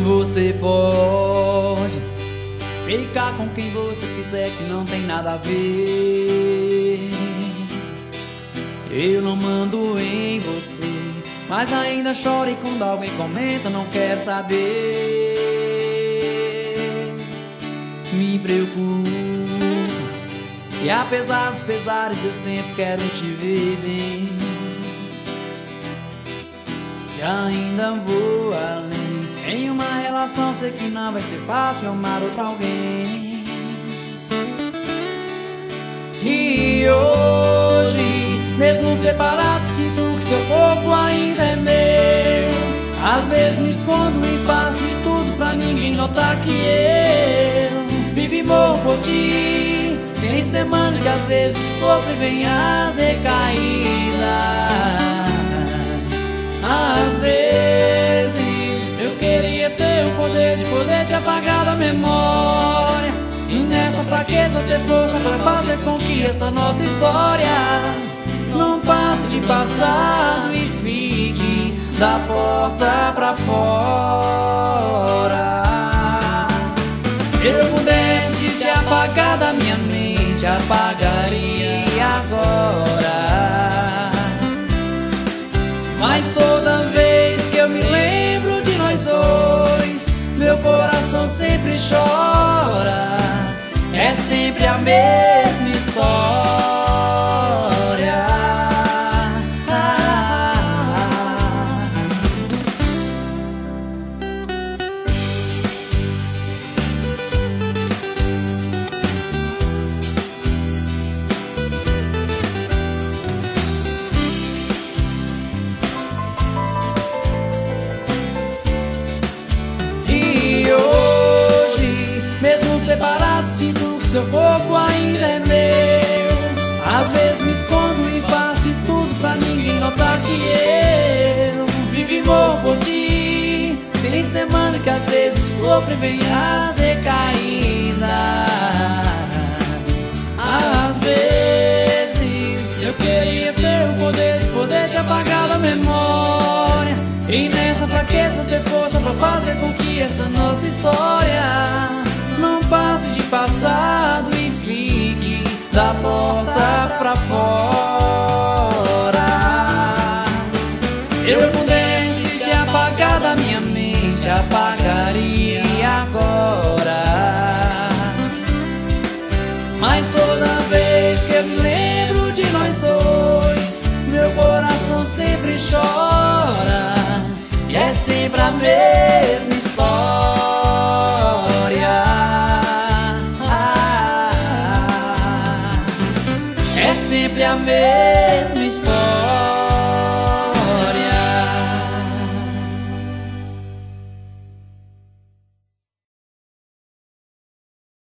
Você pode ficar com quem você quiser, que não tem nada a ver. Eu não mando em você, mas ainda choro quando alguém comenta, não quero saber. Me preocupo, e apesar dos pesares eu sempre quero te ver bem. E ainda vou além. Em uma relação sei que não vai ser fácil amar outro alguém. E hoje, mesmo separado, sinto que seu corpo ainda é meu. Às vezes me escondo e faço de tudo pra ninguém notar que eu vivo e morro por ti. Tem semana que às vezes sofro e vem as recaídas. Às vezes eu queria ter o poder de te apagar da memória, e nessa fraqueza ter força pra fazer com que essa nossa história não passe de passado e fique da porta pra fora. Se eu pudesse te apagar da minha mente, apagaria agora. Mas toda vez que eu me lembro de nós dois, meu coração sempre chora. É sempre a mesma história. Separado, sinto que seu corpo ainda é meu. Às vezes me escondo e faço de tudo pra ninguém notar que eu vivo e morro por ti. Tem semana que às vezes sofro e vem as recaídas. Às vezes eu queria ter o poder de te apagar da memória, e nessa fraqueza ter força pra fazer com que essa nossa história não passe de passado e fique da porta pra fora. Se eu pudesse te apagar da minha mente, apagaria agora. Mas toda vez que eu me lembro de nós dois, meu coração sempre chora. E é sempre a mesma história. É sempre a mesma história.